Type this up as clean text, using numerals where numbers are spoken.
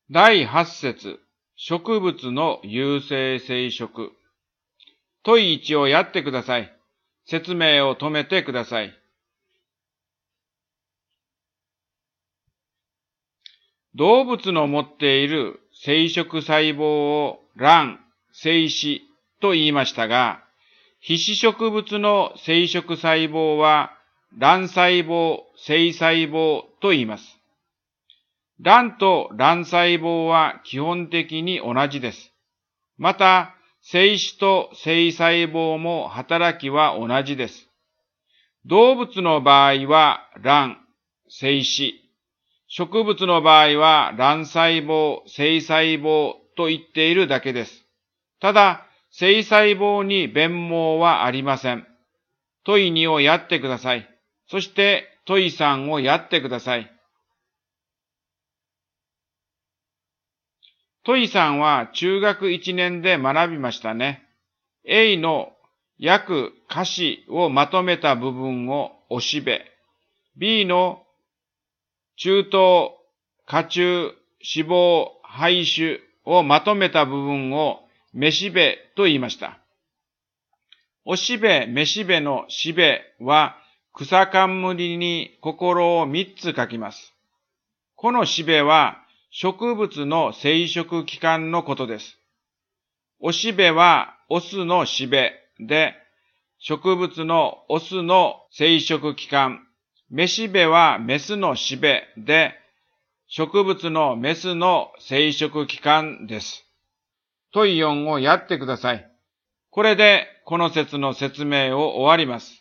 第8節、植物の有性生殖。問い1をやってください。説明を止めてください。動物の持っている生殖細胞を卵、精子と言いましたが、被子植物の生殖細胞は卵細胞、精細胞と言います。卵と卵細胞は基本的に同じです。また、精子と精細胞も働きは同じです。動物の場合は卵、精子。植物の場合は卵細胞、精細胞と言っているだけです。ただ、精細胞に弁毛はありません。問い2をやってください。そして問い3をやってください。問い3は中学1年で学びましたね。A の訳歌詞をまとめた部分をおしべ、B の中等、下中、脂肪、排腫をまとめた部分をめしべと言いました。おしべ、めしべのしべは草冠に心を3つ書きます。このしべは植物の生殖器官のことです。おしべはオスのしべで、植物のオスの生殖器官。めしべはメスのしべで、植物のメスの生殖器官です。問い4をやってください。これでこの説の説明を終わります。